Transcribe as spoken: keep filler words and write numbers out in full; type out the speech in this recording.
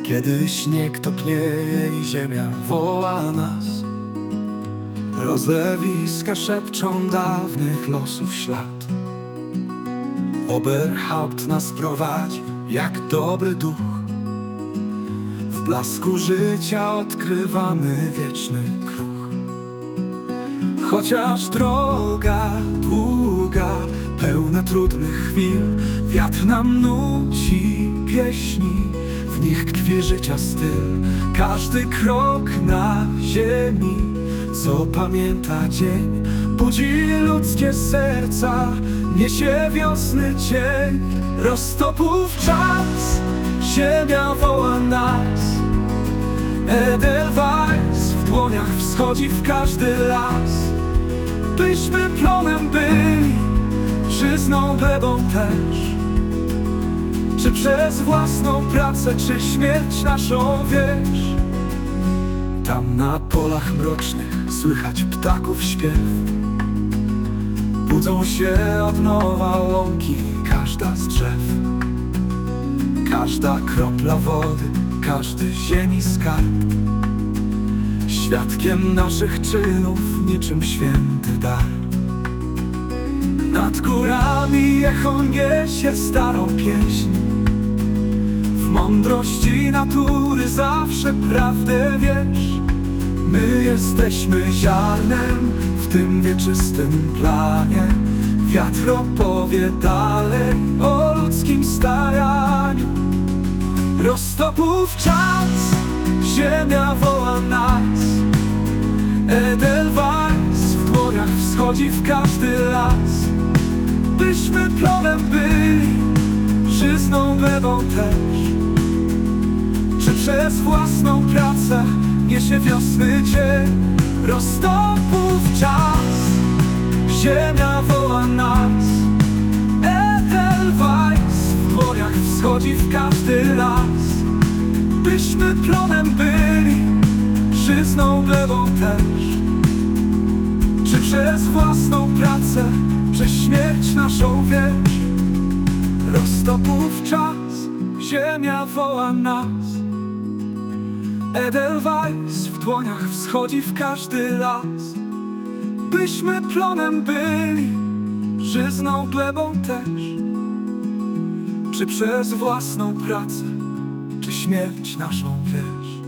Kiedy śnieg topnieje i ziemia woła nas, rozlewiska szepczą dawnych losów ślad. Oberhaupt nas prowadzi jak dobry duch. W blasku życia odkrywamy wieczny kruch. Chociaż droga długa, pełna trudnych chwil, wiatr nam nuci pieśni, w nich tkwi życia styl. Każdy krok na ziemi, co pamięta dzień, budzi ludzkie serca, niesie wiosny cień. Roztopów czas, ziemia woła nas. Edelweiss w dłoniach wschodzi w każdy las. Byśmy plonem byli, żyzną glebą też. Czy przez własną pracę, czy śmierć naszą wiesz? Tam na polach mrocznych słychać ptaków śpiew. Budzą się od nowa łąki, każda z drzew. Każda kropla wody, każdy ziemi skarb, świadkiem naszych czynów, niczym święty dar. Nad górami echo niesie starą pieśń. W mądrości natury zawsze prawdę wiesz. My jesteśmy ziarnem w tym wieczystym planie. Wiatr opowie dalej o ludzkim staraniu. Roztopów czas, ziemia woła nas. Edelweiss w dłoniach wschodzi w każdy las. Byśmy plonem byli, żyzną glebą też. Czy przez własną pracę niesie wiosny dzień? Roztopów czas, ziemia woła nas. Edelweiss w dłoniach wschodzi w każdy las. Byśmy plonem byli, żyzną glebą też. Czy przez własną pracę, przez śmierć naszą wiesz? Roztopów czas, ziemia woła nas. Edelweiss w dłoniach wschodzi w każdy las. Byśmy plonem byli, żyzną glebą też. Czy przez własną pracę, czy śmierć naszą wiesz?